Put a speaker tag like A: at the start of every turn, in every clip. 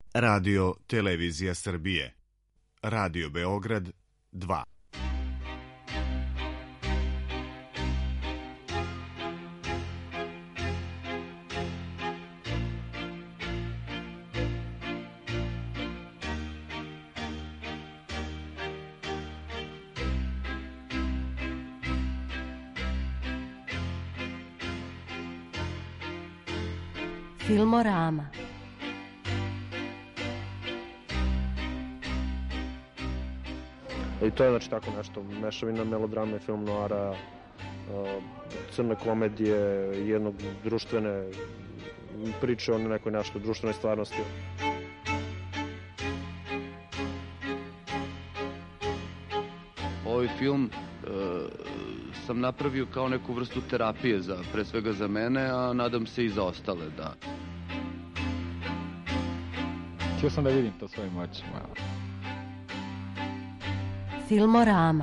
A: Radio Televizija Srbije. Radio Beograd 2.
B: Filmorama.
C: I to je znači tako nešto, mešavina melodrame i film noara, crne komedije, jednog društvene priče o nekoj nešto društvenoj stvarnosti.
D: Ovaj film sam napravio kao neku vrstu terapije, pre svega za mene, a nadam se i za ostale, da.
E: Htio sam da vidim to svojim očima.
B: Filmorama.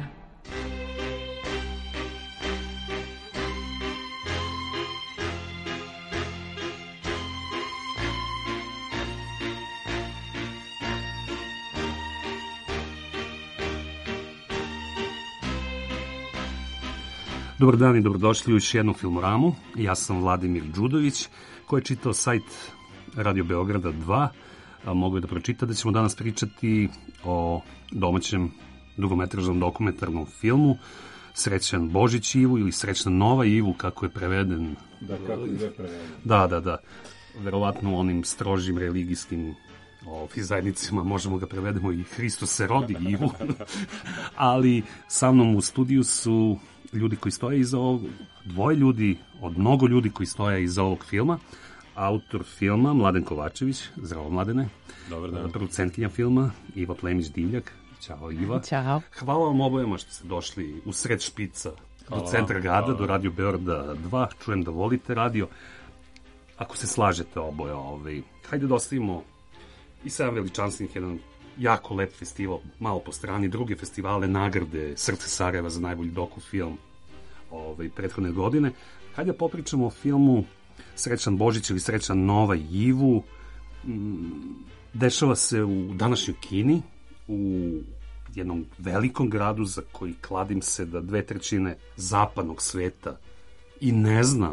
F: Dobar dan i dobrodošli u još jednu Filmoramu. Ja sam Vladimir Đudović, koji je čitao sajt Radio Beograda 2. Mogu je da pročita da ćemo danas pričati o domaćem dugometražnom dokumentarnom filmu Srećan Božić Ivu ili Srećna Nova Ivu, kako je preveden.
E: Da, kako je preveden.
F: Da. Verovatno u onim strožim religijskim zajednicama možemo ga prevedemo i Hristos se rodi Ivu. Ali sa mnom u studiju su ljudi koji stoje iza ovog, dvoje ljudi od mnogo ljudi koji stoje iza ovog filma. Autor filma Mladen Kovačević. Zdravo, Mladene.
E: Dobar dan.
F: Producentkinja filma Iva Plemić-Divljak. Ćao, Iva.
B: Ćao.
F: Hvala vam obojama što ste došli u sred špica do centra grada, do Radio Beograda 2. Čujem da volite radio. Ako se slažete oboje, hajde da ostavimo i 7 veličanstvenih, jedan jako lep festival, malo po strani, druge festivale, nagrade Srce Sarajeva za najbolji doku film prethodne godine. Hajde da popričamo o filmu Srećan Božić ili Srećna Nova Ivu. Dešava se u današnjoj Kini, u jednom velikom gradu za koji kladim se da 2/3 zapadnog sveta i ne zna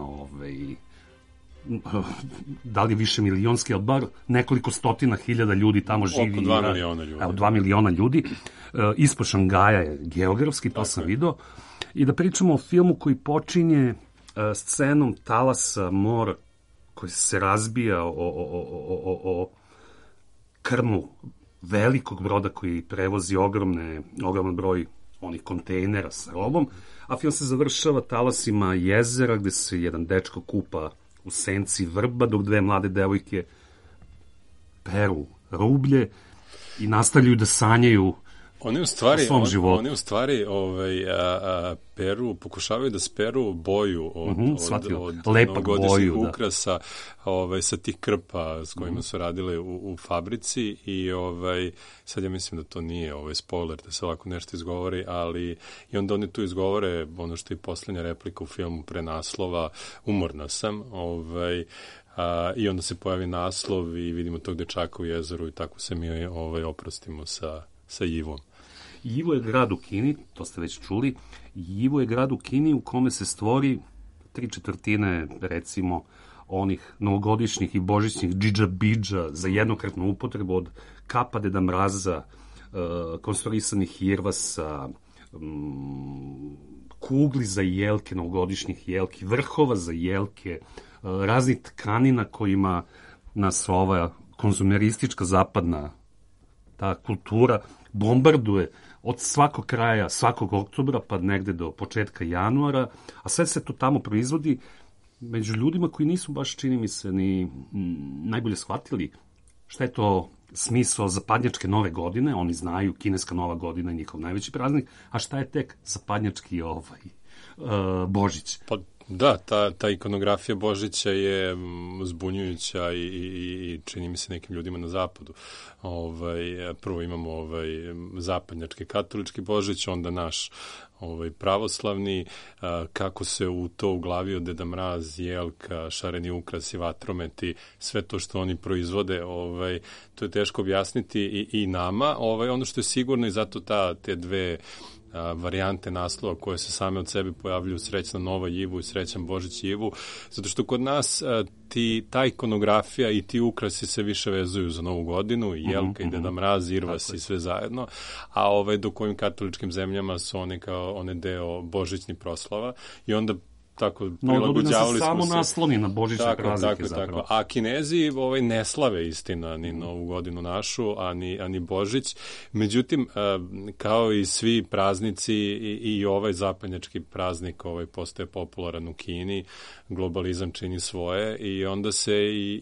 F: da li je više milionski, ali bar nekoliko stotina hiljada ljudi tamo živi.
E: Oko 2 miliona ljudi.
F: Evo, 2 miliona ljudi. Ispod Šangaja je geografski, to sam video. I da pričamo o filmu koji počinje scenom talasa mora koji se razbija o krmu velikog broda koji prevozi ogroman broj onih kontejnera sa robom, a film se završava talasima jezera gde se jedan dečko kupa u senci vrba, dok dve mlade devojke peru rublje i nastavljaju da sanjaju o svom životu.
E: Oni u stvari pokušavaju da speru boju od novogodišnjih ukrasa sa tih krpa s kojima su radile u fabrici i sad ja mislim da to nije spoiler da se ovako nešto izgovori, ali i onda oni tu izgovore ono što je poslednja replika u filmu pre naslova, umorna sam, i onda se pojavi naslov i vidimo tog dečaka u jezeru i tako se mi oprostimo sa Ivom.
F: Ivo je grad u Kini, to ste već čuli. Ivo je grad u Kini u kome se stvori 3/4 recimo onih novogodišnjih i božićnih džidža-bidža za jednokratnu upotrebu, od kapa Deda Mraza, konstruisanih irvasa, kugli za jelke, novogodišnjih jelki, vrhova za jelke, raznih tkanina kojima nas ova konzumeristička zapadna ta kultura bombarduje od svakog kraja, svakog oktobra pa negde do početka januara, a sve se to tamo proizvodi među ljudima koji nisu baš, čini mi se, ni najbolje shvatili šta je to smisao zapadnjačke nove godine. Oni znaju, kineska nova godina je njihov najveći praznik, a šta je tek zapadnjački Božić?
E: Pa Da, ta ikonografija Božića je zbunjujuća i čini mi se nekim ljudima na zapadu. Prvo imamo zapadnjački katolički Božić, onda naš pravoslavni, kako se u to uglavio Deda Mraz, jelka, šareni ukrasi, vatrometi, sve to što oni proizvode, to je teško objasniti i nama. Ono što je sigurno i zato te dve varijante naslova koje se same od sebe pojavljuju, Srećna Nova Ivu i Srećan Božić Ivu, zato što kod nas ta ikonografija i ti ukrasi se više vezuju za Novu godinu, i jelka i Deda Mraz, Irvas i sve zajedno, a dok ovim katoličkim zemljama su one deo božićnih proslava i onda tako prilagođavali smo se.
F: Samo nasloni na božićne praznike zapravo.
E: A Kinezi ne slave istina ni Novu godinu našu, a ni Božić. Međutim, kao i svi praznici i ovaj zapadnjački praznik postaje popularan u Kini, globalizam čini svoje i onda se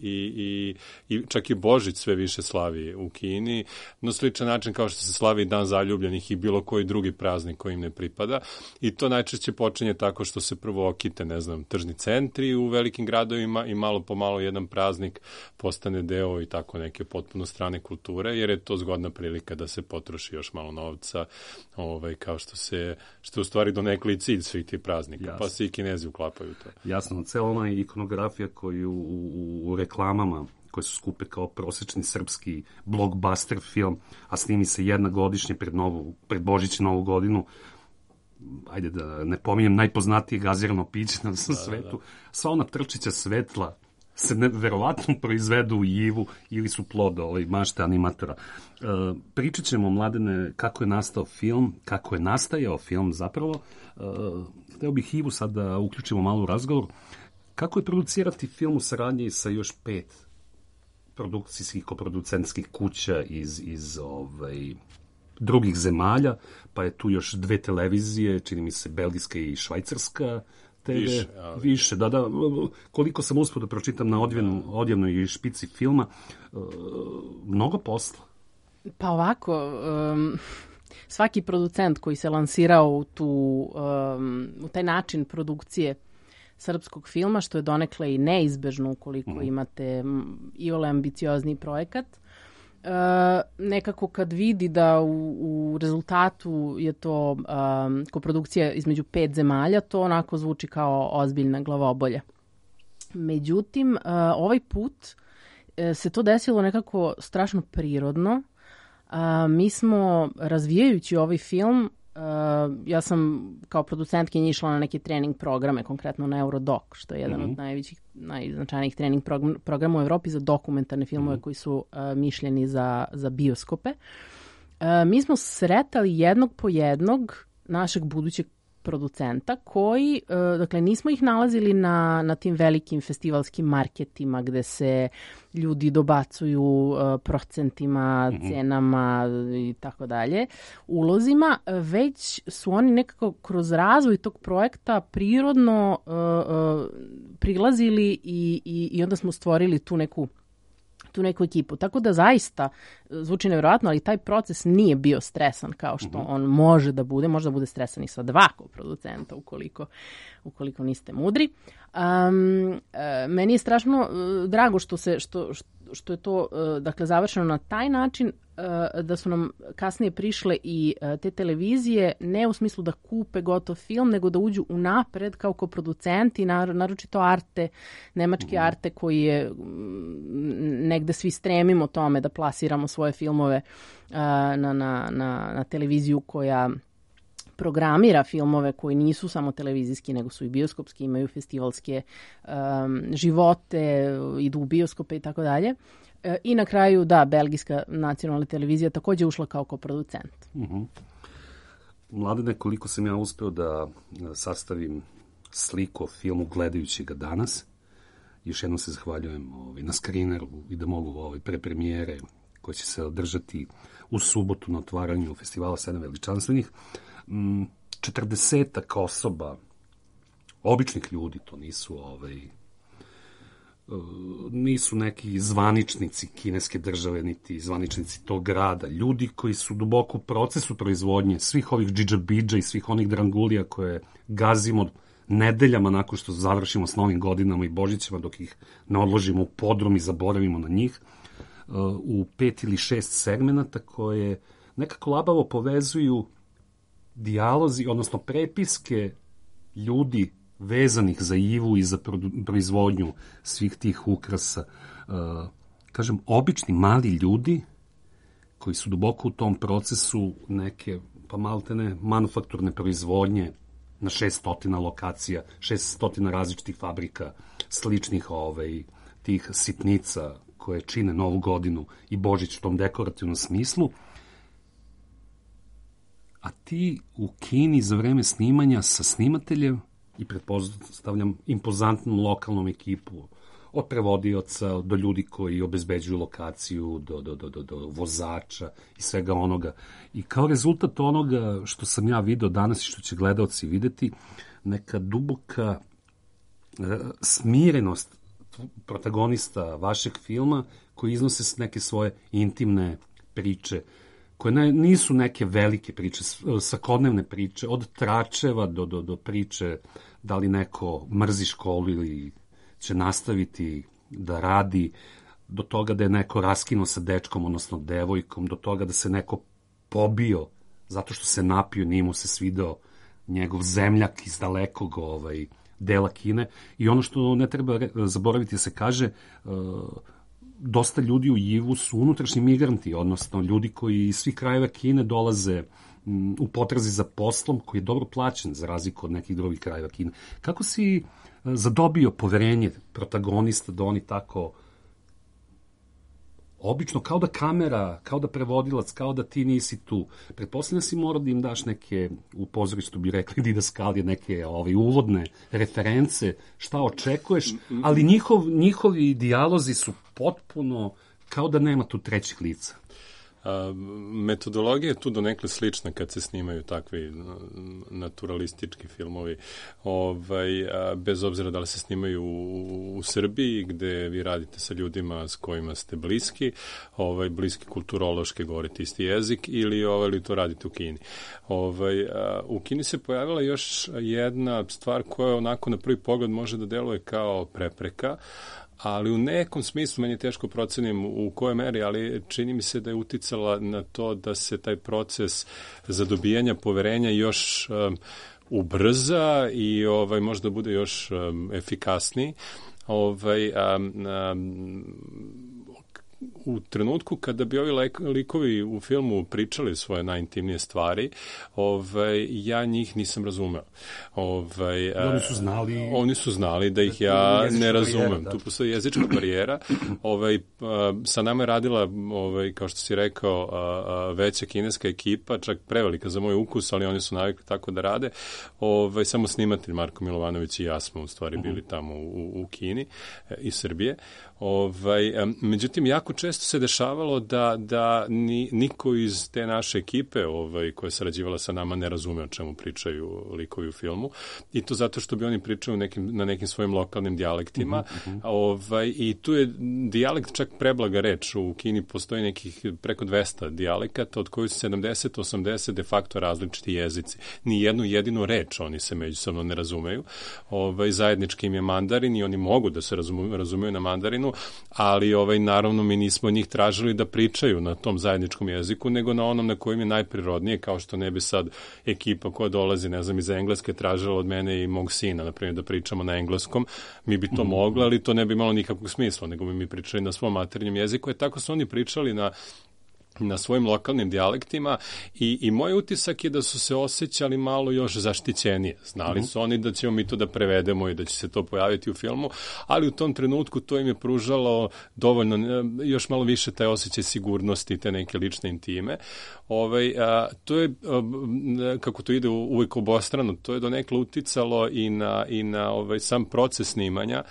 E: i čak i Božić sve više slavi u Kini, na sličan način kao što se slavi Dan zaljubljenih i bilo koji drugi praznik koji im ne pripada. I to najčešće počinje tako što se prvo okite, tržni centri u velikim gradovima i malo po malo jedan praznik postane deo i tako neke potpuno strane kulture, jer je to zgodna prilika da se potroši još malo novca, kao što je u stvari donekle i cilj svih tih praznika. Jasno. Pa se i Kinezi uklapaju to.
F: Jasno, cela ona ikonografija koju u reklamama koje su skupe kao prosečni srpski blockbuster film, a snimi se jedna godišnje pred Božić i Novu godinu, ajde da ne pominjem najpoznatije gazirano piće na svetu, sva ona trčića svetla se verovatno proizvedu u Ivu ili su plod mašte animatora. Pričat ćemo, Mladene, kako je nastao film, kako je nastajao film zapravo. Hteo bih Ivu sad da uključimo malo u razgovor. Kako je producirati film u saradnji sa još 5 produkcijskih, koproducentskih kuća iz drugih zemalja, pa je tu još 2 televizije, čini mi se belgijska i švajcarska TV. Više, da. Koliko sam uspio da pročitam na odjevnoj špici filma, mnogo posla.
G: Pa ovako, svaki producent koji se lansirao u taj način produkcije srpskog filma, što je donekle i neizbežno ukoliko imate iole ambiciozni projekat, nekako kad vidi da u rezultatu je to koprodukcija između 5 zemalja, to onako zvuči kao ozbiljna glavobolja. Međutim, ovaj put se to desilo nekako strašno prirodno. Mi smo, razvijajući ovaj film, ja sam kao producentkinja išla na neke trening programe, konkretno na Eurodoc, što je jedan od najznačajnijih trening programa u Evropi za dokumentarne filmove koji su mišljeni za bioskope. Mi smo sretali jednog po jednog našeg budućeg producenta koji, dakle, nismo ih nalazili na tim velikim festivalskim marketima gde se ljudi dobacuju procentima, cenama i tako dalje, ulozima, već su oni nekako kroz razvoj tog projekta prirodno prilazili i onda smo stvorili tu neku ekipu. Tako da zaista zvuči nevjerojatno, ali taj proces nije bio stresan kao što on može da bude. Može da bude stresan i sa 2 koproducenta ukoliko niste mudri. Meni je strašno drago što je to dakle završeno na taj način da su nam kasnije prišle i te televizije, ne u smislu da kupe gotov film, nego da uđu unapred kao koproducenti, naročito Arte, nemački Arte koji je negde svi stremimo tome da plasiramo svoje filmove na televiziju koja programira filmove koji nisu samo televizijski, nego su i bioskopski, imaju festivalske živote, idu u bioskope i tako dalje. I na kraju, da, belgijska nacionalna televizija također ušla kao koproducent.
F: Mladene, koliko sam ja uspeo da sastavim sliku o filmu gledajući ga danas, još jednom se zahvaljujem na Screeneru i da mogu prepremijere koje će se održati u subotu na otvaranju festivala 7 veličanstvenih. 40 osoba, običnih ljudi, to nisu neki zvaničnici kineske države, niti zvaničnici tog grada. Ljudi koji su duboko u procesu proizvodnje svih ovih džidžabidža i svih onih drangulija koje gazimo nedeljama nakon što završimo s novim godinama i Božićima, dok ih ne odložimo u podrum i zaboravimo na njih, u 5 ili 6 segmenata koje nekako labavo povezuju dijalozi, odnosno prepiske ljudi vezanih za Ivu i za proizvodnju svih tih ukrasa. Kažem, obični mali ljudi koji su duboko u tom procesu neke, pa maltene, manufakturne proizvodnje na 600 lokacija, 600 različitih fabrika, sličnih tih sitnica koje čine Novu godinu i Božić u tom dekorativnom smislu. A ti u Kini za vreme snimanja sa snimateljem i pretpostavljam impozantnom lokalnom ekipu, od prevodioca do ljudi koji obezbeđuju lokaciju, do vozača i svega onoga. I kao rezultat onoga što sam ja video danas i što će gledaoci videti, neka duboka smirenost protagonista vašeg filma koji iznose neke svoje intimne priče, koje nisu neke velike priče, svakodnevne priče, od tračeva do priče da li neko mrzi školu ili će nastaviti da radi, do toga da je neko raskinuo sa dečkom, odnosno devojkom, do toga da se neko pobio zato što se napio, nije mu se svideo njegov zemljak iz dalekog dela Kine. I ono što ne treba zaboraviti se kaže, dosta ljudi u Yiwu su unutrašnji migranti, odnosno ljudi koji iz svih krajeva Kine dolaze u potrazi za poslom koji je dobro plaćen za razliku od nekih drugih krajeva Kine. Kako si zadobio poverenje protagonista da oni tako obično, kao da kamera, kao da prevodilac, kao da ti nisi tu. Pretpostavljam si mora da im daš neke, u pozorištu bi rekli didaskalije, neke uvodne reference, šta očekuješ, ali njihovi dijalozi su potpuno kao da nema tu trećih lica.
E: Metodologija je tu donekle slična kad se snimaju takvi naturalistički filmovi, bez obzira da li se snimaju u Srbiji gde vi radite sa ljudima s kojima ste bliski, bliski kulturološki, govorite isti jezik, ili to radite u Kini. U Kini se pojavila još jedna stvar koja onako na prvi pogled može da deluje kao prepreka, ali u nekom smislu, meni je teško procenim u kojoj meri, ali čini mi se da je uticala na to da se taj proces zadobijanja poverenja još ubrza i možda bude još efikasniji. U trenutku kada bi ovi likovi u filmu pričali svoje najintimnije stvari, ja njih nisam razumeo. Oni su znali da ih ja ne razumem. Tu postoji jezička barijera. Sa nama je radila, kao što si rekao, veća kineska ekipa, čak prevelika za moj ukus, ali oni su navikli tako da rade. Samo snimatelj Marko Milovanović i ja smo u stvari bili tamo u Kini iz Srbije. Međutim, jako često se dešavalo da niko iz te naše ekipe koja je sarađivala sa nama ne razume o čemu pričaju likovi u filmu, i to zato što bi oni pričali na nekim svojim lokalnim dijalektima. I tu je dijalekt čak preblaga reč. U Kini postoji nekih preko 200 dijalekata, od kojih su 70-80 de facto različiti jezici. Ni jednu jedinu reč oni se međusobno ne razumeju. Zajednički im je mandarin i oni mogu da se razumeju na mandarinu, ali naravno mi nismo njih tražili da pričaju na tom zajedničkom jeziku, nego na onom na kojem je najprirodnije, kao što ne bi sad ekipa koja dolazi, ne znam, iz Engleske tražila od mene i mog sina, na primjer, da pričamo na engleskom. Mi bi to mogli, ali to ne bi imalo nikakvog smisla, nego bi mi pričali na svom maternjem jeziku. Tako su oni pričali na svojim lokalnim dijalektima i moj utisak je da su se osjećali malo još zaštićenije. Znali su oni da ćemo mi to da prevedemo i da će se to pojaviti u filmu, ali u tom trenutku to im je pružalo dovoljno, još malo više taj osjećaj sigurnosti, te neke lične intime. To je, kako to ide uvijek obostrano, to je donekle uticalo i na sam proces snimanja,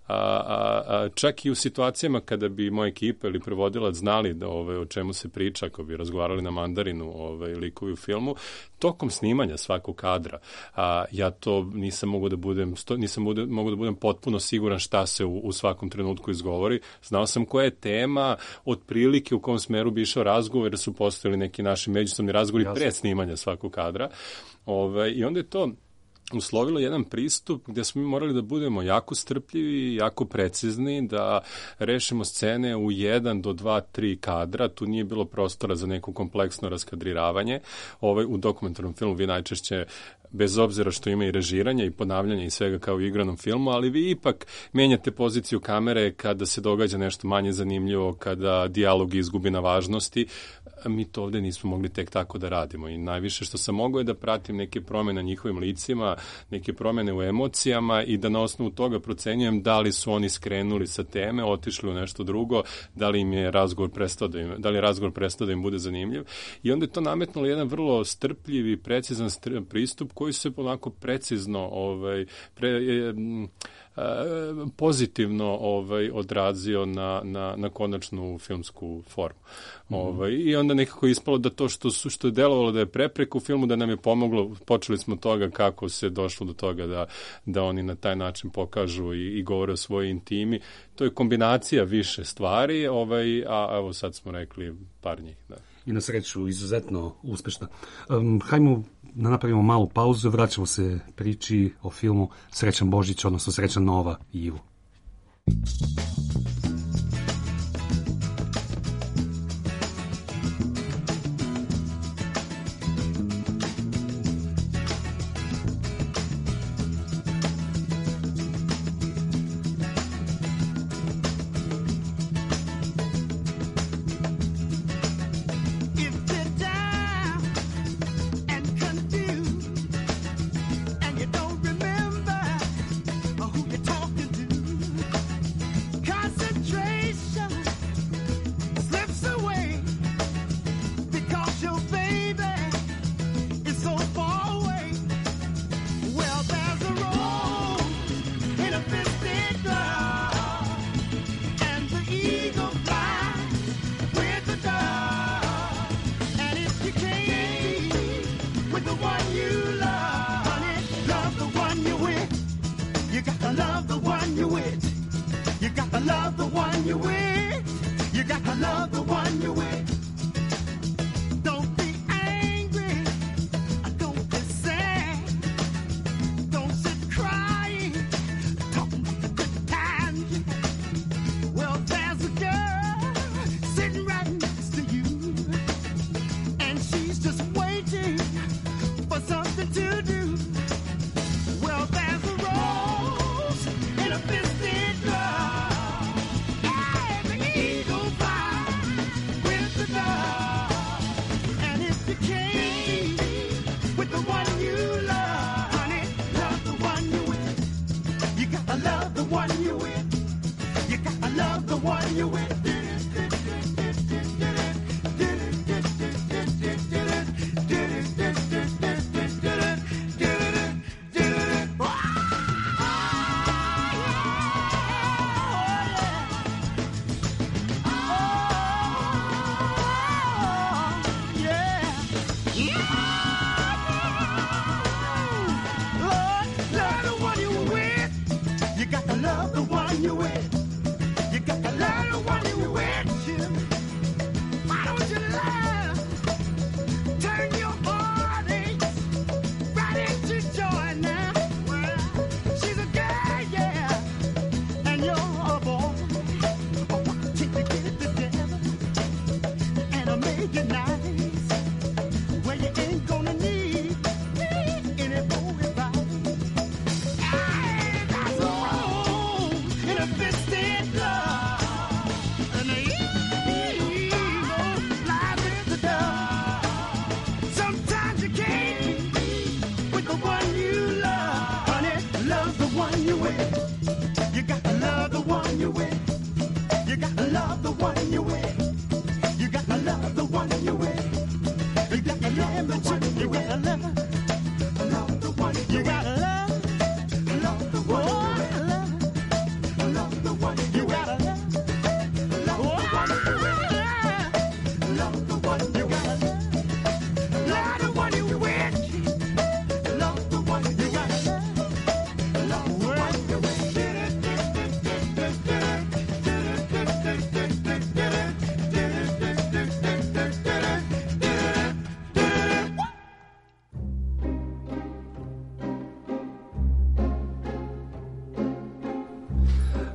E: čak i u situacijama kada bi moja ekipa ili prevodilac znali da o čemu se priča, ako bi razgovarali na mandarinu likovi u filmu, tokom snimanja svakog kadra, ja to nisam mogao da budem potpuno siguran šta se u svakom trenutku izgovori. Znao sam koja je tema, otprilike u kom smeru bi išao razgovor, jer su postojali neki naši međusobni razgovori pre snimanja svakog kadra. I onda je to uslovilo jedan pristup gdje smo mi morali da budemo jako strpljivi, jako precizni, da rešimo scene u 1 do 2, 3 kadra. Tu nije bilo prostora za neko kompleksno raskadriravanje. U dokumentarnom filmu vi najčešće, bez obzira što ima i režiranje i ponavljanje i svega kao u igranom filmu, ali vi ipak menjate poziciju kamere kada se događa nešto manje zanimljivo, kada dijalog izgubi na važnosti. Mi to ovdje nismo mogli tek tako da radimo i najviše što sam mogao je da pratim neke promjene na njihovim licima, neke promjene u emocijama i da na osnovu toga procenjujem da li su oni skrenuli sa teme, otišli u nešto drugo, da li im je razgovor prestao da im bude zanimljiv. I onda je to nametnulo jedan vrlo strpljiv i precizan pristup koji se onako precizno pozitivno odrazio na konačnu filmsku formu. I onda nekako ispalo da to što je delovalo da je prepreka u filmu, da nam je pomoglo, počeli smo od toga kako se došlo do toga da oni na taj način pokažu i govore o svojoj intimi. To je kombinacija više stvari, a evo sad smo rekli par njih. Da.
F: I na sreću izuzetno uspešna. Hajmo da napravimo malu pauzu, vraćamo se priči o filmu Srećan Božić, odnosno Srećan Nova i Ivo.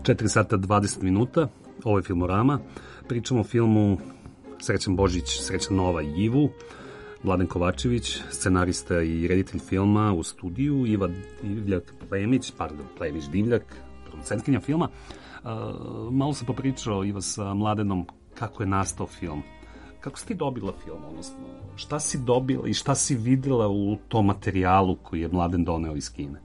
F: 4 sata 20 minuta, ovo je Filmorama. Pričamo o filmu Srećan Božić, Srećan Nova i Ivu. Mladen Kovačević, scenarista i reditelj filma u studiju, Iva Plemić Divljak, producentkinja filma. Malo sam popričao, Iva, sa Mladenom kako je nastao film. Kako si ti dobila film, odnosno šta si dobila i šta si videla u tom materijalu koji je Mladen doneo iz Kine?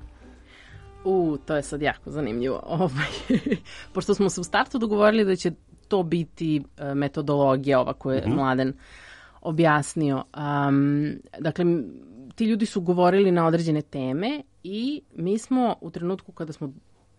G: To je sad jako zanimljivo. Pošto smo se u startu dogovorili da će to biti metodologija ova koju je Mladen objasnio. Dakle, ti ljudi su govorili na određene teme i mi smo u trenutku kada smo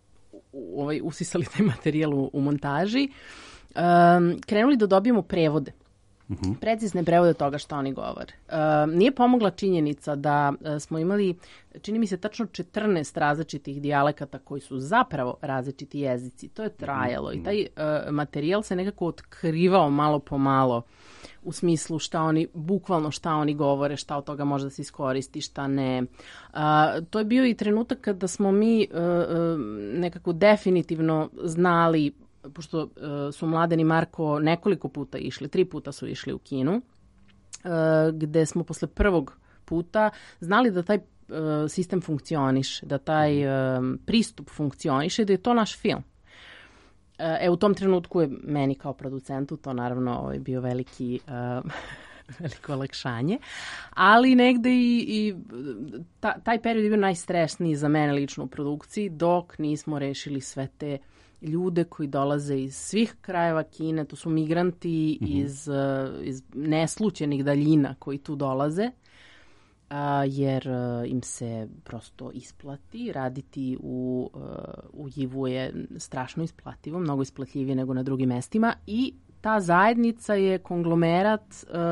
G: usisali taj materijal u montaži, krenuli da dobijemo prevode. Precizne prevode toga što oni govore. Nije pomogla činjenica da smo imali, čini mi se, tačno 14 različitih dijalekata koji su zapravo različiti jezici. To je trajalo i taj materijal se nekako otkrivao malo po malo u smislu bukvalno šta oni govore, šta od toga može da se iskoristi, šta ne. To je bio i trenutak kada smo mi nekako definitivno znali, pošto su Mladen i Marko nekoliko puta išli, 3 puta su išli u Kinu, gde smo posle prvog puta znali da taj sistem funkcioniše, da taj pristup funkcioniše, da je to naš film. U tom trenutku je meni kao producentu to naravno bio veliko olakšanje, ali negde i taj period je bio najstresniji za mene lično u produkciji, dok nismo rešili sve te ljude koji dolaze iz svih krajeva Kine, to su migranti iz neslućenih daljina koji tu dolaze, jer im se prosto isplati. Raditi u Yivu je strašno isplativo, mnogo isplatljivije nego na drugim mestima i ta zajednica je konglomerat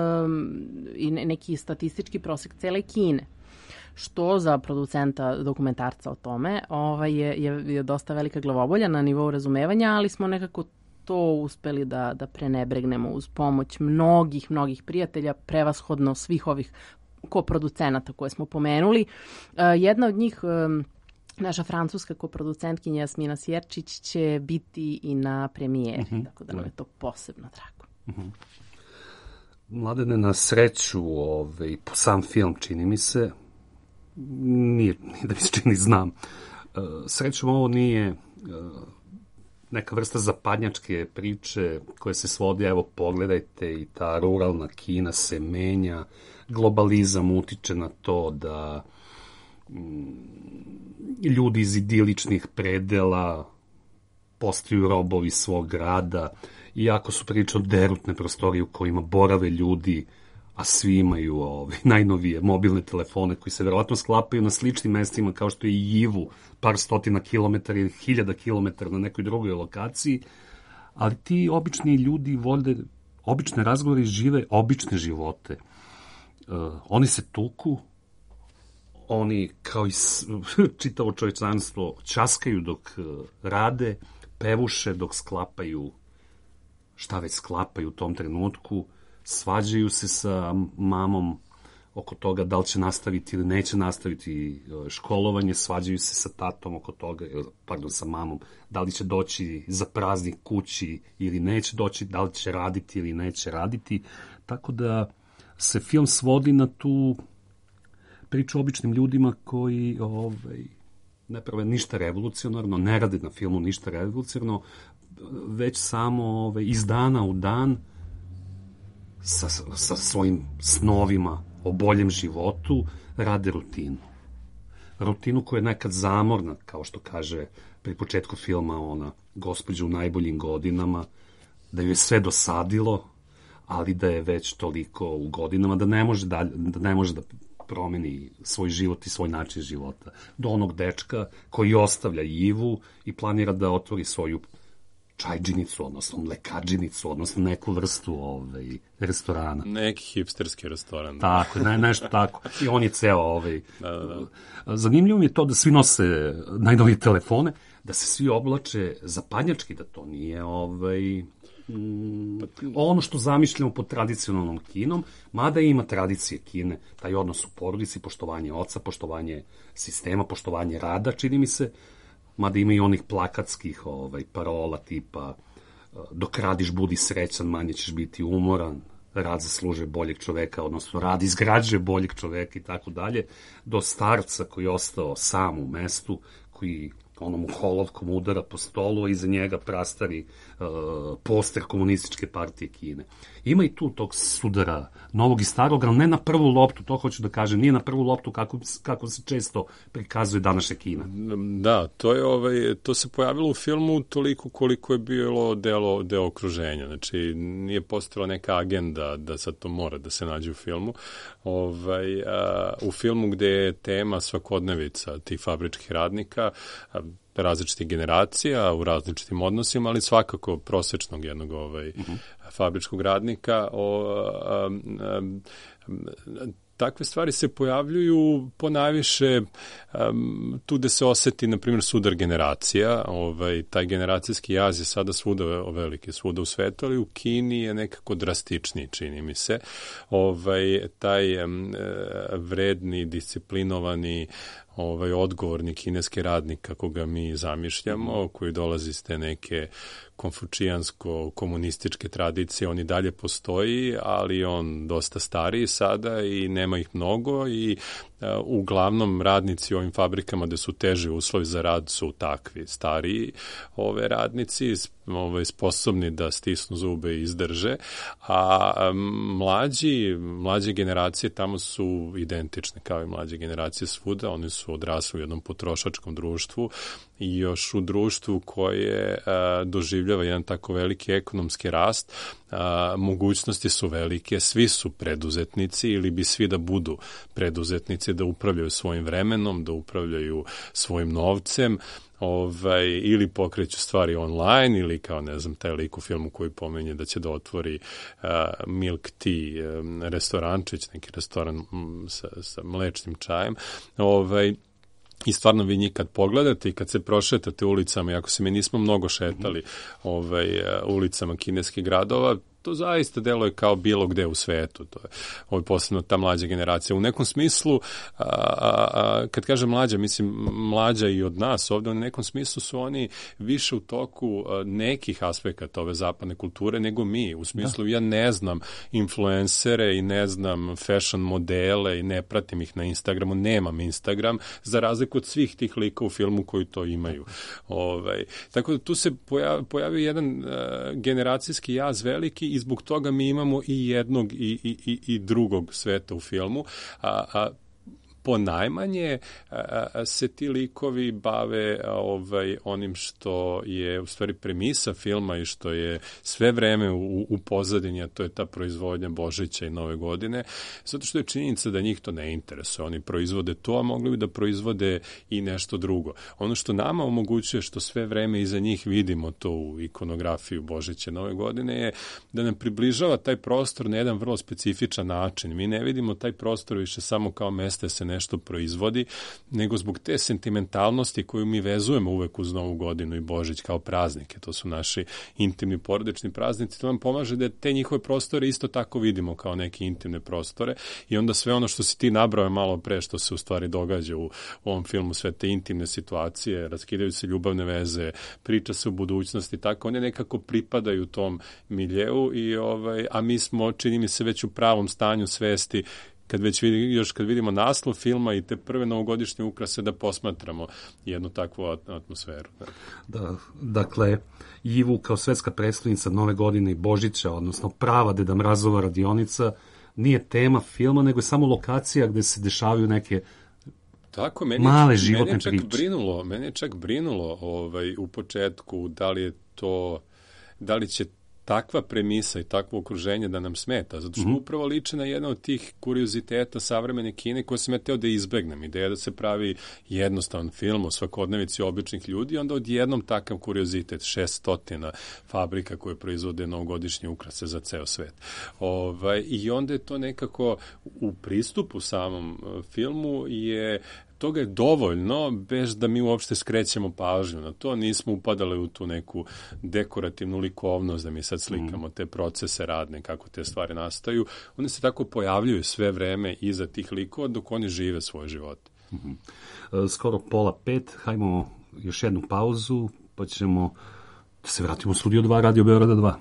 G: i neki statistički prosek cele Kine, što za producenta dokumentarca o tome je dosta velika glavobolja na nivou razumevanja, ali smo nekako to uspeli da prenebregnemo uz pomoć mnogih prijatelja, prevashodno svih ovih koproducenata koje smo pomenuli. Jedna od njih, naša francuska koproducentkinja Jasmina Sjerčić, će biti i na premijeri, tako da nam je to posebno drago.
F: Mladene, na sreću, po sam film, čini mi se, nije da mi se čini, znam. Srećom, ovo nije neka vrsta zapadnjačke priče koje se svodi, evo pogledajte, i ta ruralna Kina se menja, globalizam utiče na to da ljudi iz idiličnih predela postaju robovi svog grada, iako su priče o derutne prostorije u kojima borave ljudi, a svi imaju najnovije mobilne telefone koji se verovatno sklapaju na sličnim mestima kao što je i Yivu, par stotina kilometara ili 1000 kilometara na nekoj drugoj lokaciji, ali ti obični ljudi vole obične razgovore i žive obične živote. Oni se tuku, oni kao i čitavo čovječanstvo ćaskaju dok rade, pevuše dok sklapaju šta već sklapaju u tom trenutku, svađaju se sa mamom oko toga da li će nastaviti ili neće nastaviti školovanje, svađaju se sa tatom oko toga, sa mamom, da li će doći za praznik kući ili neće doći, da li će raditi ili neće raditi, tako da se film svodi na tu priču o običnim ljudima koji ne prave ništa revolucionarno, ne rade na filmu ništa revolucionarno, već samo iz dana u dan sa svojim snovima o boljem životu rade rutinu. Rutinu koja je nekad zamorna, kao što kaže pri početku filma ona gospođa u najboljim godinama, da ju je sve dosadilo, ali da je već toliko u godinama da ne može da promeni svoj život i svoj način života. Do onog dečka koji ostavlja Yivu i planira da otvori svoju čajđinicu, odnosno mlekađinicu, odnosno neku vrstu restorana.
E: Neki hipsterski restoran.
F: Tako, nešto tako. I on je ceo Zanimljivo mi je to da svi nose najnovije telefone, da se svi oblače zapadnjački, da to nije ono što zamišljamo pod tradicionalnom Kinom, mada ima tradicije Kine, taj odnos u porodici, poštovanje oca, poštovanje sistema, poštovanje rada, čini mi se, mada ima i onih plakatskih parola tipa dok radiš budi srećan, manje ćeš biti umoran, rad zaslužuje boljeg čoveka, odnosno rad izgrađuje boljeg čoveka i tako dalje, do starca koji je ostao sam u mestu, koji onom holovkom udara po stolu, a iza njega prastari poster komunističke partije Kine. Ima i tu tog sudara novog i starog, ali ne na prvu loptu, to hoću da kažem, nije na prvu loptu kako se često prikazuje današnja Kina.
E: Da, to se pojavilo u filmu toliko koliko je bilo deo okruženja, znači nije postojala neka agenda da sad to mora da se nađe u filmu. U filmu gde je tema svakodnevica tih fabričkih radnika, različitih generacija, u različitim odnosima, ali svakako prosečnog jednog fabričkog radnika. Takve stvari se pojavljuju ponajviše tu gde se oseti, na primjer, sudar generacija. Taj generacijski jaz je sada svuda veliki, svuda u svetu, ali u Kini je nekako drastičniji, čini mi se. Taj vredni, disciplinovani, odgovorni kineski radnik, kako ga mi zamišljamo, koji dolazi iz te neke konfučijansko-komunističke tradicije, on i dalje postoji, ali on dosta stariji sada i nema ih mnogo i uglavnom radnici u ovim fabrikama gde su teži uslovi za rad su takvi stariji radnici, sposobni da stisnu zube i izdrže, a mlađe generacije tamo su identične kao i mlađe generacije svuda, oni su odrasli u jednom potrošačkom društvu i još u društvu koje doživljava jedan tako veliki ekonomski rast, mogućnosti su velike, svi su preduzetnici ili bi svi da budu preduzetnici, da upravljaju svojim vremenom, da upravljaju svojim novcem, ili pokreću stvari online, ili kao, ne znam, taj lik u filmu koji pomenje da će da otvori milk tea restorančić, neki restoran sa mlečnim čajem, i stvarno vi njih kad pogledate i kad se prošetate ulicama, iako se mi nismo mnogo šetali ulicama kineskih gradova, to zaista deluje kao bilo gde u svetu. To je posebno ta mlađa generacija. U nekom smislu, kad kažem mlađa, mislim mlađa i od nas ovde, u nekom smislu su oni više u toku nekih aspekata ove zapadne kulture nego mi. U smislu, ja ne znam influencere i ne znam fashion modele i ne pratim ih na Instagramu, nemam Instagram, za razliku od svih tih lika u filmu koji to imaju. Tako da tu se pojavio jedan generacijski jaz veliki i zbog toga mi imamo i jednog i drugog sveta u filmu, ponajmanje se ti likovi bave onim što je u stvari premisa filma i što je sve vreme u pozadini, a to je ta proizvodnja Božića i Nove godine, zato što je činjenica da njih to ne interesuje. Oni proizvode to, a mogli bi da proizvode i nešto drugo. Ono što nama omogućuje, što sve vreme iza njih vidimo to u ikonografiju Božića i Nove godine, je da nam približava taj prostor na jedan vrlo specifičan način. Mi ne vidimo taj prostor više samo kao mesto se nešto proizvodi, nego zbog te sentimentalnosti koju mi vezujemo uvek uz Novu godinu i Božić kao praznike. To su naši intimni porodični praznici. To nam pomaže da te njihove prostore isto tako vidimo kao neke intimne prostore i onda sve ono što si ti nabrao malo pre što se u stvari događa u ovom filmu, sve te intimne situacije, raskidaju se ljubavne veze, priča se o budućnosti, tako one nekako pripadaju tom miljeu a mi smo, čini mi se, već u pravom stanju svesti kad vidimo naslov filma i te prve novogodišnje ukrase da posmatramo jednu takvu atmosferu.
F: Da, dakle, Ivu kao svetska predstavnica Nove godine i Božića, odnosno prava Deda Mrazova radionica, nije tema filma, nego je samo lokacija gde se dešavaju neke male životne priče.
E: Mene je čak brinulo u početku da li će takva premisa i takvo okruženje da nam smeta, zato što upravo liči na jedna od tih kurioziteta savremene Kine koje sam ja teo da izbegnem. Ideja da se pravi jednostavan film o svakodnevici običnih ljudi, onda odjednom takav kuriozitet, 600 fabrika koje proizvode novogodišnje ukrase za ceo svet. I onda je to nekako u pristupu samom filmu toga je dovoljno, bez da mi uopšte skrećemo pažnju na to. Nismo upadali u tu neku dekorativnu likovnost, da mi sad slikamo te procese radne, kako te stvari nastaju. One se tako pojavljuju sve vreme iza tih likova dok oni žive svoje živote.
F: Skoro 4:30, hajmo još jednu pauzu, pa ćemo da se vratimo u Studio 2 Radio Beograda 2.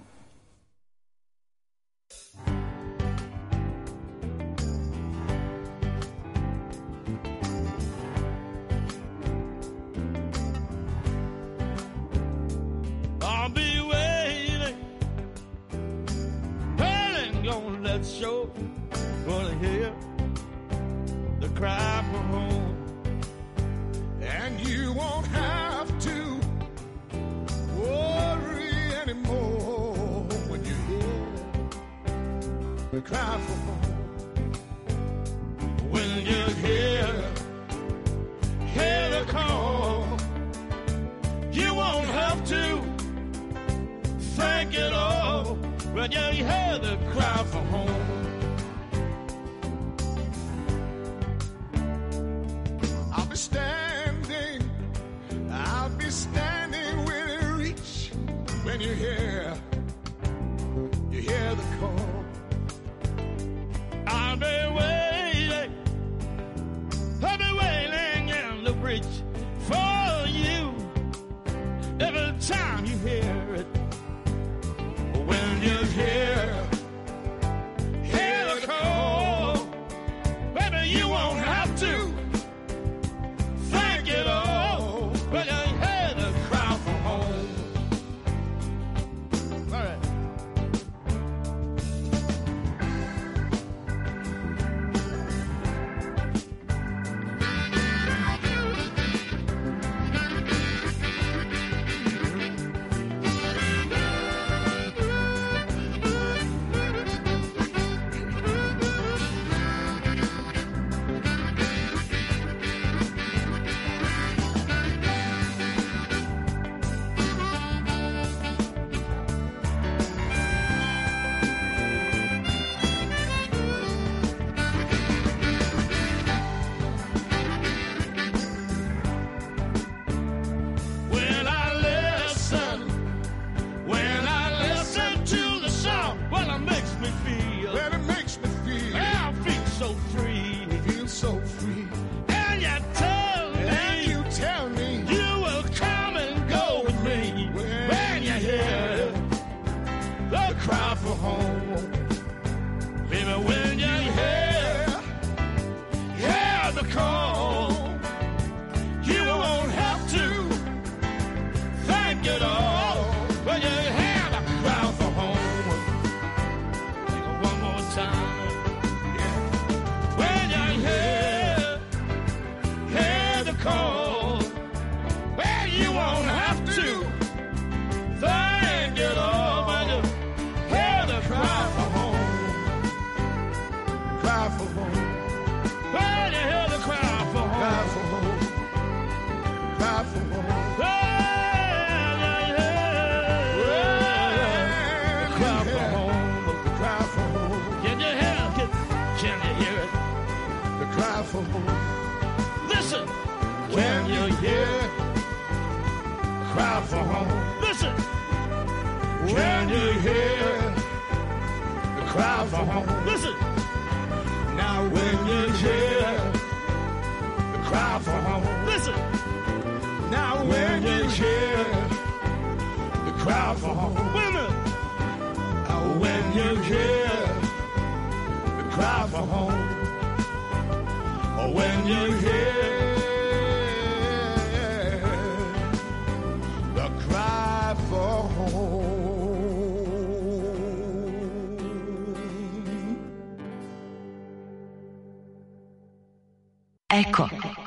H: Eko.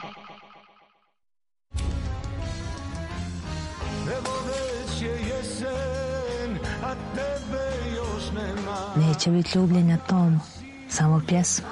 H: Neće biti ljubljenja Tomu, samo pjesma.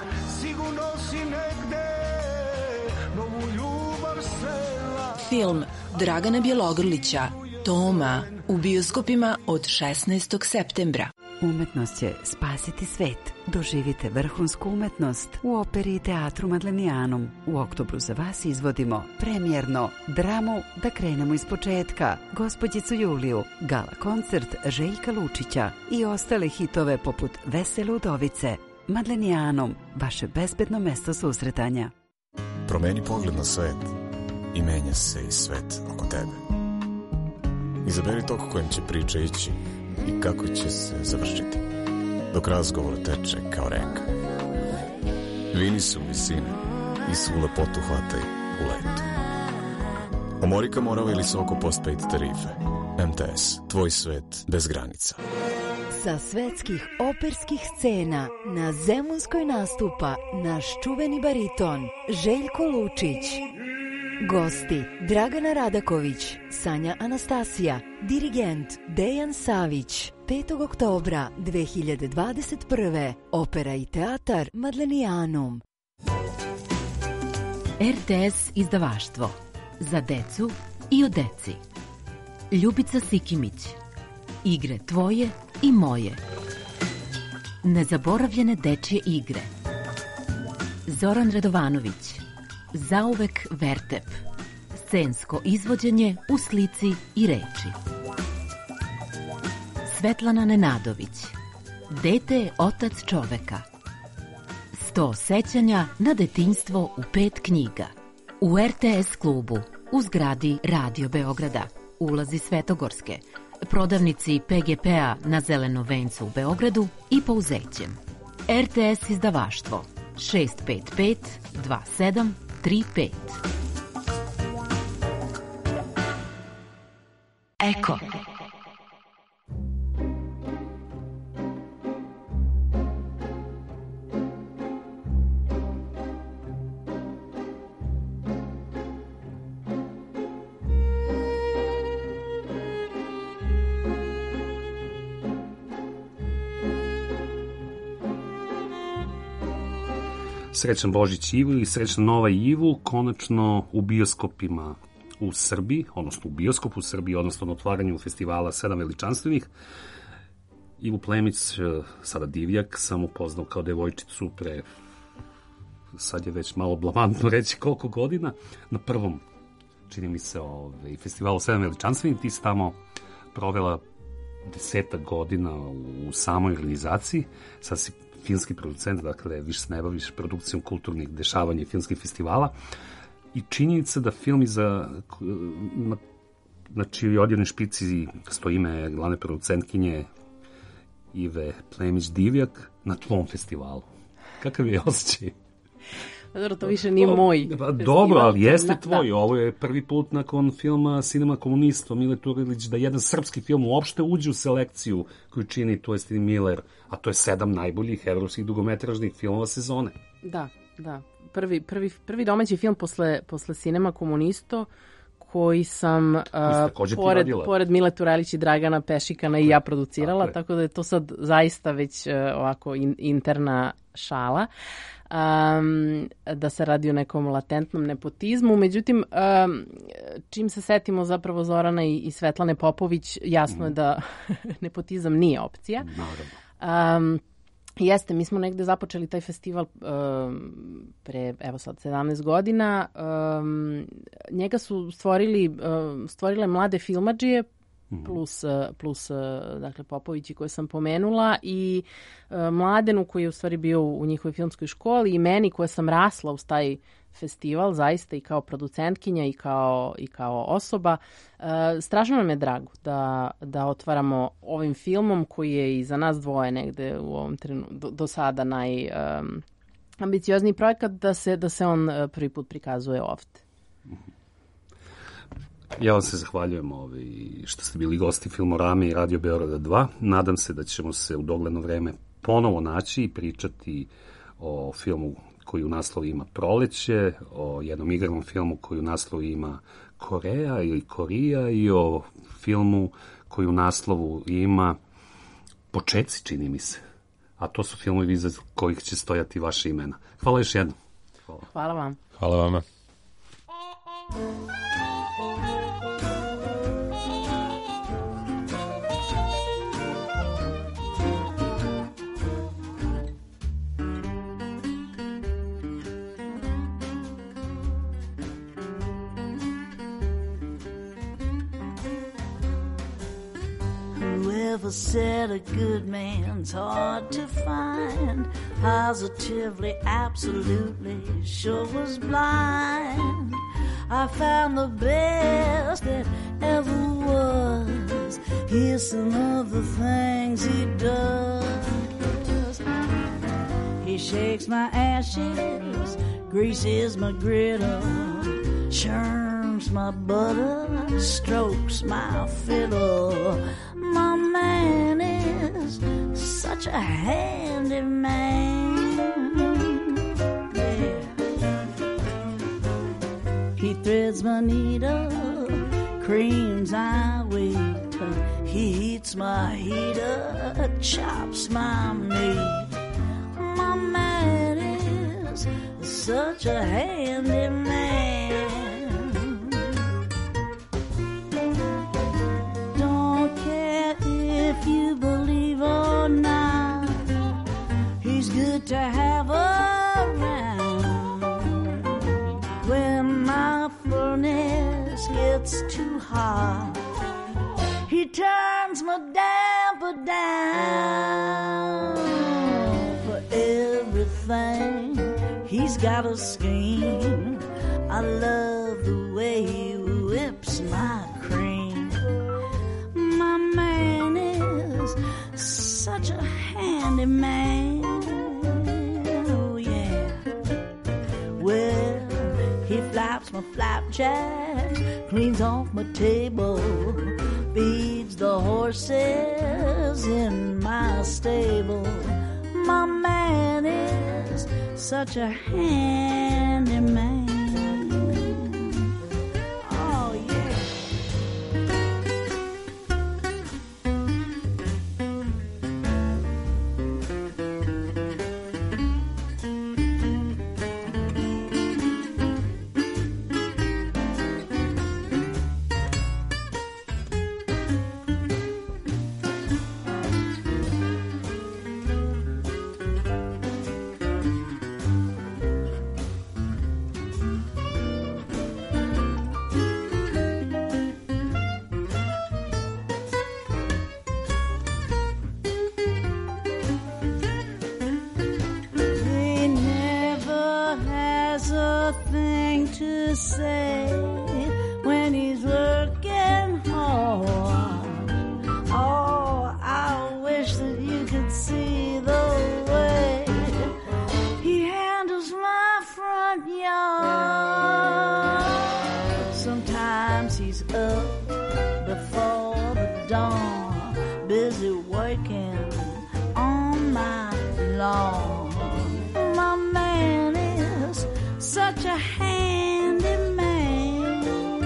I: Film Dragana Bjelogrlića, Toma, u bioskopima od 16. septembra.
J: Umetnost će spasiti svet. Doživite vrhunsku umetnost u operi i teatru Madlenijanum. U oktobru za vas izvodimo premijerno dramu Da krenemo iz početka, Gospođicu Juliju, gala koncert Željka Lučića i ostale hitove poput Vesele udovice. Madlenijanum, vaše bezbedno mesto susretanja.
K: Promeni pogled na svet. i menja se i svet oko tebe. Izaberi tok kojim će priča ići i kako će se završiti, dok razgovor teče kao reka. Vini su visine i svu lepotu hvataj u letu. Omorika Morava ili Soko Postpaid tarife. MTS, tvoj svet bez granica.
J: Sa svetskih operskih scena na Zemunskoj nastupa naš čuveni bariton Željko Lučić. Gosti Dragana Radaković, Sanja Anastasija, dirigent Dejan Savić. 5. oktobra 2021. Opera i teatar Madlenijanum.
L: RTS izdavaštvo. Za decu i o deci. Ljubica Sikimić. Igre tvoje i moje. Nezaboravljene dečje igre. Zoran Radovanović. Zauvek Vertep. Scensko izvođenje u slici i reči. Svetlana Nenadović. Dete je otac čoveka. 100 sećanja na detinjstvo u 5 knjiga. U RTS klubu, u zgradi Radio Beograda, ulazi Svetogorske, prodavnici PGP-a na Zelenom vencu u Beogradu i Pouzećem. RTS izdavaštvo 655 2735.
H: Eko.
F: Srećan Božić Ivu i srećna Nova Ivu, konačno u bioskopima u Srbiji, odnosno u bioskopu u Srbiji, odnosno na otvaranju festivala 7 veličanstvenih. Ivu Plemić, sada Divjak, sam upoznao kao devojčicu pre, sad je već malo blamantno reći koliko godina, na prvom, čini mi se, festivalu 7 veličanstvenih. Ti si tamo provela 10 godina u samoj organizaciji, sad si filmski producent, dakle, više se ne baviš produkcijom kulturnih dešavanja i filmskih festivala. I činjenica da film na čijoj odjednoj špici stoji ime glavne producentkinje Ive Plemić Divjak na tvom festivalu. Kakav je osjećaj?
G: Dobro, to više nije moj festival.
F: Dobro, ali jeste tvoj. Ovo je prvi put nakon filma Cinema Komunisto, Mile Turilić, da jedan srpski film uopšte uđe u selekciju koju čini Toestin Miller, a to je 7 najboljih evropskih dugometražnih filmova sezone.
G: Da. Prvi domaći film posle Cinema Komunisto koji sam pored Mile Turelić i Dragana Pešikana i ja producirala, tako da je to sad zaista već ovako interna šala. Da se radi o nekom latentnom nepotizmu. Međutim, čim se setimo zapravo Zorana i Svetlane Popović, jasno je da nepotizam nije opcija. Jeste, mi smo negde započeli taj festival pre, evo sad, 17 godina. Njega su stvorile mlade filmadžije, plus dakle, Popovići koje sam pomenula i Mladenu koji je u stvari bio u njihovoj filmskoj školi i meni koja sam rasla uz taj festival zaista i kao producentkinja i kao osoba. Strašno nam je drago da otvaramo ovim filmom koji je i za nas dvoje negde u ovom do sada najambiciozniji projekat da se on prvi put prikazuje ovde.
F: Ja vam se zahvaljujem što ste bili gosti Filmorame i Radio Beograda 2. Nadam se da ćemo se u dogledno vreme ponovo naći i pričati o filmu koji u naslovu ima Proleće, o jednom igranom filmu koji u naslovu ima Koreja ili Korija i o filmu koji u naslovu ima Počeci, čini mi se. A to su filmovi iza kojih će stojati vaše imena. Hvala još jednom.
G: Hvala vam.
E: Hvala vama.
M: Whoever said a good man's hard to find, positively, absolutely, sure was blind. I found the best that ever was. Here's some of the things he does. He shakes my ashes, greases my griddle, churns my butter, strokes my fiddle. My man is such a handy man. Yeah. He threads my needle, creams I wait. He heats my heater, chops my meat. My man is such a handy man. Don't care if you believe or not, he's good to have around. When my furnace gets too hot, he turns my damper down. For everything, he's got a scheme. I love the way he whips my cream. My man is such a handy man. Oh yeah. Well, he flaps my flapjacks, cleans off my table, feeds the horses in my stable. My man is such a handy man. Oh yeah. To say when he's working hard. Oh, I wish that you could see the way he handles my front yard. Sometimes he's up before the dawn, busy working on my lawn. My man is such a handy man.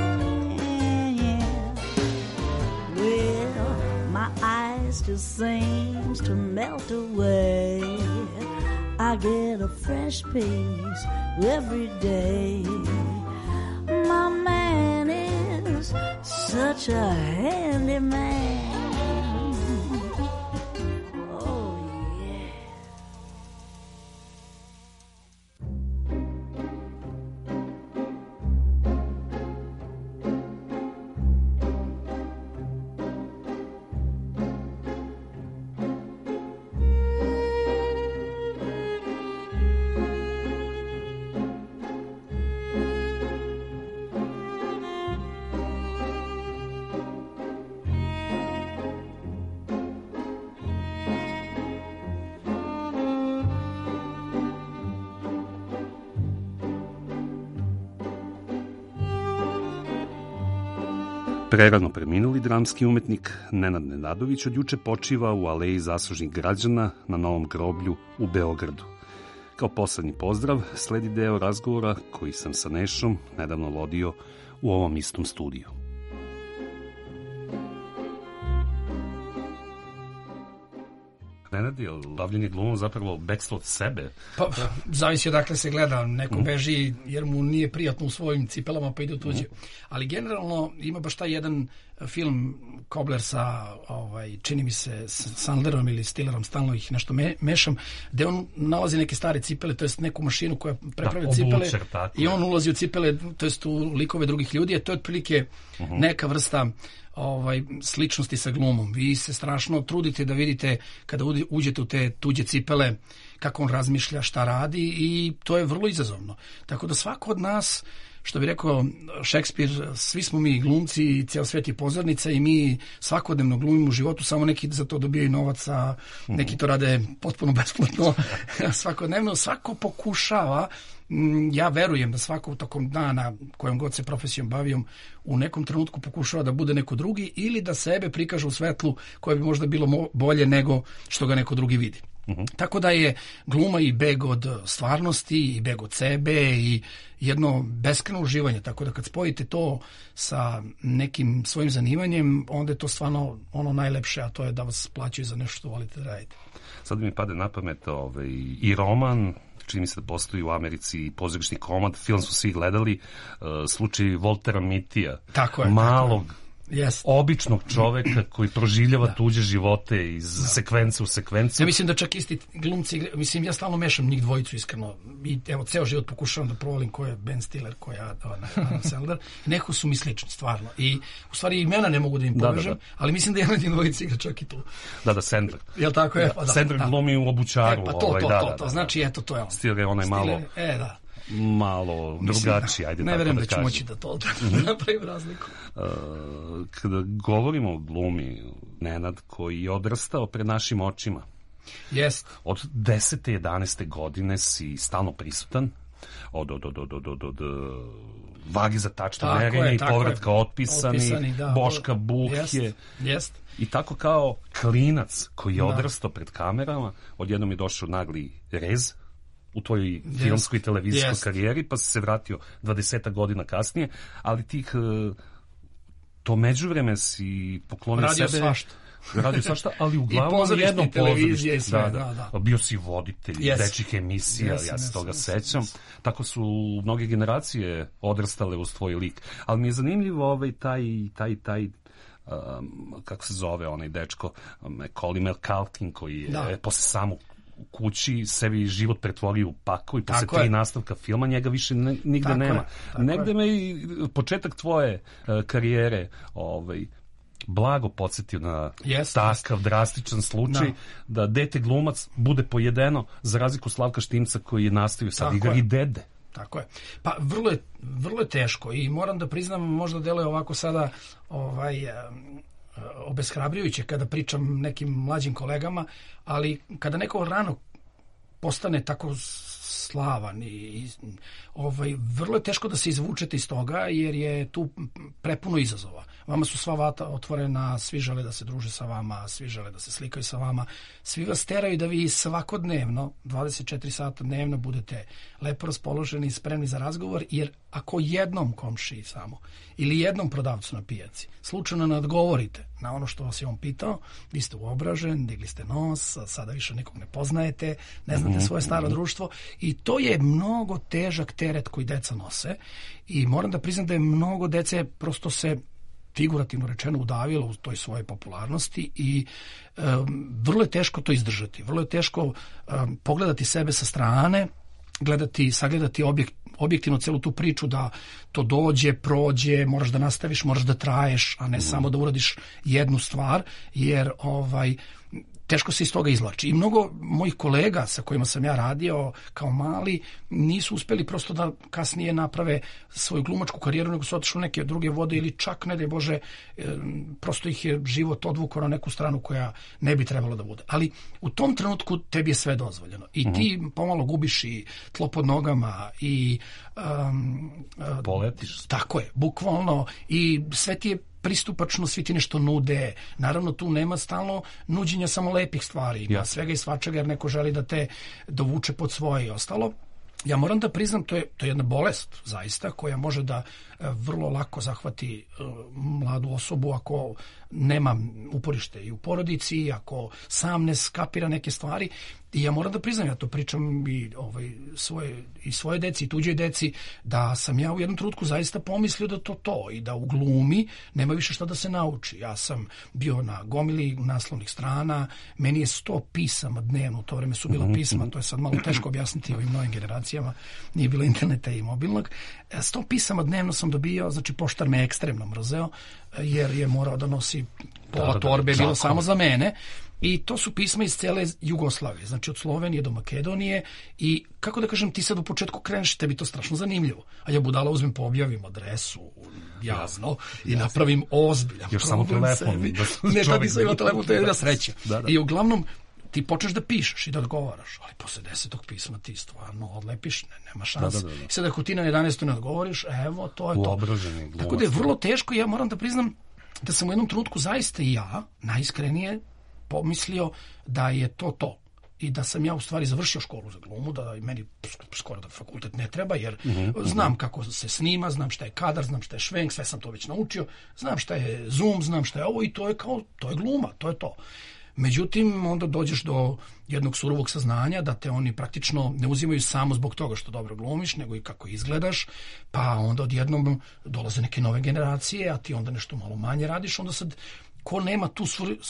M: Yeah. Well, my eyes just seems to melt away. I get a fresh piece every day. My man is such a handy man.
F: Prerano preminuli dramski umetnik Nenad Nenadović od juče počiva u Aleji zaslužnih građana na Novom groblju u Beogradu. Kao poslednji pozdrav sledi deo razgovora koji sam sa Nešom nedavno vodio u ovom istom studiju. Nenad, je bavljenje glumom zapravo bekstvo od sebe?
N: Pa, zavisi odakle se gleda. Neko beži jer mu nije prijatno u svojim cipelama pa ide u tuđe. Ali generalno ima baš taj jedan film Kobler sa, čini mi se, Sandlerom ili Stillerom, stalno ih nešto mešam, gde on nalazi neke stare cipele, to jest neku mašinu koja prepravlja cipele i on ulazi u cipele, to jest u likove drugih ljudi, a to je otprilike neka vrsta sličnosti sa glumom. Vi se strašno trudite da vidite kada uđete u te tuđe cipele kako on razmišlja, šta radi i to je vrlo izazovno. Tako da svako od nas što bi rekao Šekspir, svi smo mi glumci i ceo svet je pozornica i mi svakodnevno glumimo u životu, samo neki za to dobijaju novac, a neki to rade potpuno besplatno svakodnevno. Svako pokušava, ja verujem da svako tokom dana kojom god se profesijom bavim u nekom trenutku pokušava da bude neko drugi ili da sebe prikaže u svetlu koje bi možda bilo bolje nego što ga neko drugi vidi. Tako da je gluma i beg od stvarnosti i beg od sebe i jedno beskrajno uživanje, tako da kad spojite to sa nekim svojim zanimanjem, onda je to stvarno ono najlepše, a to je da vas plaćaju za nešto što volite da radite.
F: Sad mi pade na pamet i roman, čini mi se da postoji u Americi pozorišni komad, film su svi gledali, slučaj Waltera Mittija, malog, običnog čoveka koji proživljava tuđe živote iz sekvence u sekvencu.
N: Ja mislim da čak isti glumci, mislim ja stalno mešam njih dvojicu iskreno i evo ceo život pokušavam da provalim ko je Ben Stiller, ko je Adam Sandler. Neko su mi slični, stvarno. I u stvari imena ne mogu da im povežem, ali mislim da jedan od njih dvojica igra čak i tu.
F: Da, Sandler.
N: Jel tako je?
F: Sandler glumi u Obućaru.
N: Pa to, znači eto to je on.
F: Stiller je onaj malo drugačiji, ajde tako da kažem.
N: Ne verujem da ću moći da to napravim razliku.
F: Kada govorimo o glumi, Nenad koji je odrastao pred našim očima, od 10. 11. godine si stalno prisutan, od Vagi za tačno merenje i povratka otpisani, Boška Buhje. I tako kao klinac koji je odrastao pred kamerama, odjednom je došao nagli rez u tvojoj filmskoj i televizijskoj karijeri, pa si se vratio 20 godina kasnije, ali to međuvreme si poklonio sebe. Radio svašta, ali uglavnom jednom pozorište. Bio si voditelj dečjih emisija, ja se toga sećam. Tako su mnoge generacije odrastale uz tvoj lik. Ali mi je zanimljivo taj kako se zove onaj dečko, Colin McCalkin, koji je posle samog u kući sebi život pretvorio u pakao i posle 3 nastavka filma njega više nigde nema. Negde me i početak tvoje karijere blago podsjetio na takav drastičan slučaj da dete glumac bude pojedeno za razliku Slavka Štimca koji je nastavio sad igra i dede.
N: Tako je. Pa vrlo je teško i moram da priznam, možda deluje ovako sada obeshrabrujuće kada pričam nekim mlađim kolegama, ali kada neko rano postane tako slavan i vrlo je teško da se izvučete iz toga jer je tu prepuno izazova. Vama su sva vrata otvorena, svi žele da se druže sa vama, svi žele da se slikaju sa vama, svi vas teraju da vi svakodnevno, 24 sata dnevno budete lepo raspoloženi i spremni za razgovor, jer ako jednom komšiji samo ili jednom prodavcu na pijaci slučajno ne odgovorite na ono što vas je on pitao, vi ste uobražen, digli ste nos, sada više nikog ne poznajete, ne znate svoje staro društvo i to je mnogo težak teret koji deca nose i moram da priznam da je mnogo dece prosto se figurativno rečeno udavilo u toj svojoj popularnosti i vrlo je teško to izdržati. Vrlo je teško pogledati sebe sa strane, sagledati objektivno celu tu priču da to dođe, prođe, moraš da nastaviš, moraš da traješ, a ne samo da uradiš jednu stvar, jer teško se iz toga izvlači. I mnogo mojih kolega sa kojima sam ja radio kao mali nisu uspeli prosto da kasnije naprave svoju glumačku karijeru, nego su otišli neke druge vode ili čak, ne daj Bože, prosto ih je život odvukao na neku stranu koja ne bi trebalo da bude. Ali u tom trenutku tebi je sve dozvoljeno. I ti pomalo gubiš i tlo pod nogama i
F: poletiš.
N: Tako je, bukvalno. I sve ti je pristupačno, svi ti nešto nude. Naravno, tu nema stalno nuđenja samo lepih stvari. Ima svega i svačega jer neko želi da te dovuče pod svoje i ostalo. Ja moram da priznam, to je jedna bolest zaista koja može da vrlo lako zahvati mladu osobu ako nema uporište i u porodici, ako sam ne skapira neke stvari. I ja moram da priznam, ja to pričam i svoje deci i tuđoj deci, da sam ja u jednom trenutku zaista pomislio da to i da u glumi nema više šta da se nauči. Ja sam bio na gomili naslovnih strana, meni je 100 pisama dnevno, u to vreme su bila pisma, to je sad malo teško objasniti ovim novim generacijama, nije bilo interneta i mobilnog. 100 pisama dnevno sam dobio, znači poštar me ekstremno mrzeo, jer je morao da nosi pola torbe, bilo samo za mene. I to su pisma iz cele Jugoslavije, znači od Slovenije do Makedonije i kako da kažem, ti sad u početku kreneš, tebi to strašno zanimljivo. A ja budala uzmem, objavim adresu, jasno, i napravim ozbiljan problem sebi. Ne, tad nisam imao telefon, to je jedna sreća. I uglavnom, ti počneš da pišeš i da odgovaraš, ali posle 10. pisma ti stvarno odlepiš, nema šanse. I sad ako ti na 11. ne odgovoriš, evo, to je to. Tako da je vrlo teško i ja moram da priznam da sam u jednom trenutku zaista i ja najiskrenije pomislio da je to. I da sam ja u stvari završio školu za glumu, da meni skoro da fakultet ne treba, jer znam kako se snima, znam šta je kadar, znam šta je švenk, sve sam to već naučio, znam šta je zoom, znam šta je ovo i to je gluma, to je to. Međutim, onda dođeš do jednog surovog saznanja da te oni praktično ne uzimaju samo zbog toga što dobro glumiš, nego i kako izgledaš, pa onda odjednom dolaze neke nove generacije, a ti onda nešto malo manje radiš, onda sad ko nema tu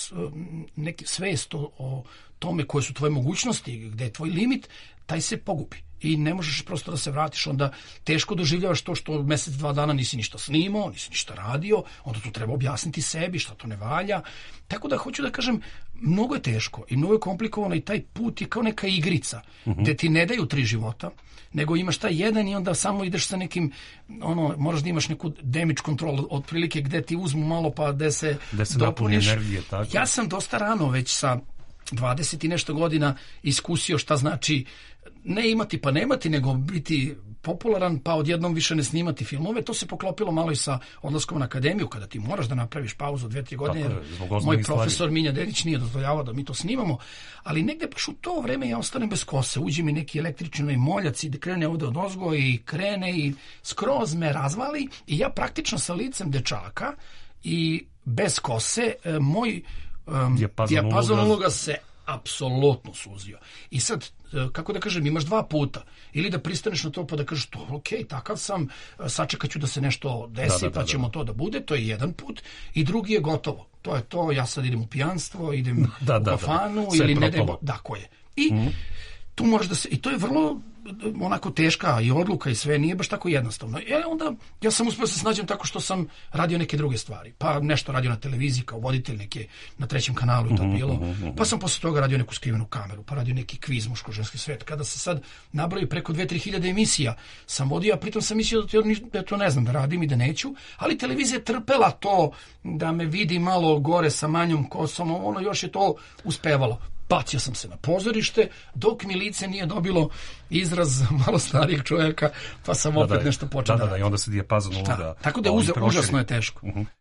N: neki svest o tome koje su tvoje mogućnosti, gde je tvoj limit, taj se pogubi. I ne možeš prosto da se vratiš, onda teško doživljavaš to što mesec, 2 dana nisi ništa snimao, nisi ništa radio, onda tu treba objasniti sebi šta to ne valja. Tako da hoću da kažem, mnogo je teško i mnogo je komplikovano i taj put je kao neka igrica, gde ti ne daju 3 života, nego imaš taj jedan i onda samo ideš sa nekim, moraš da imaš neku damage control otprilike gde ti uzmu malo pa gde se dopuniš.
F: Energije, tako.
N: Ja sam dosta rano već sa 20 i nešto godina iskusio šta znači ne imati pa nemati, nego biti popularan pa odjednom više ne snimati filmove. To se poklopilo malo i sa odlaskom na akademiju, kada ti moraš da napraviš pauzu 2-3 godine, jer moj profesor Minja Dedić nije dozvoljavao da mi to snimamo, ali negde baš u to vreme ja ostanem bez kose, uđe mi neki električni moljac i da krene ovde od ozgo i krene i skroz me razvali i ja praktično sa licem dečaka i bez kose moj dijapazon uloga se apsolutno suzio. I sad, kako da kažem, imaš 2 puta. Ili da pristaneš na to pa da kažeš to, ok, takav sam, sačekat ću da se nešto desi, pa ćemo to da bude, to je jedan put. I drugi je gotovo. To je to, ja sad idem u pijanstvo, idem u kafanu, ili ne dajmo, ko je. I tu moraš da se, i to je vrlo onako teška i odluka i sve, nije baš tako jednostavno. Onda ja sam uspio se snađem tako što sam radio neke druge stvari. Pa nešto radio na televiziji kao voditelj, neke na 3. kanalu i to bilo. Pa sam posle toga radio neku skrivenu kameru, pa radio neki kviz muško-ženski svet. Kada se sad nabroji preko 2-3 hiljade emisija sam vodio, a pritom sam mislio da to ne znam da radim i da neću, ali televizija je trpela to da me vidi malo gore sa manjom kosom, još je to uspevalo. Bacio sam se na pozorište, dok mi lice nije dobilo izraz malo starijeg čovjeka, pa sam opet nešto počeo da
F: i onda se dijapazon uloga.
N: Tako da užasno je teško.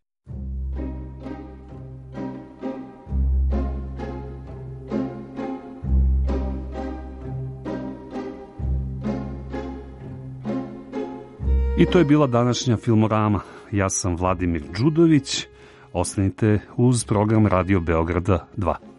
F: I to je bila današnja Filmorama. Ja sam Vladimir Đudović. Ostanite uz program Radio Beograda 2.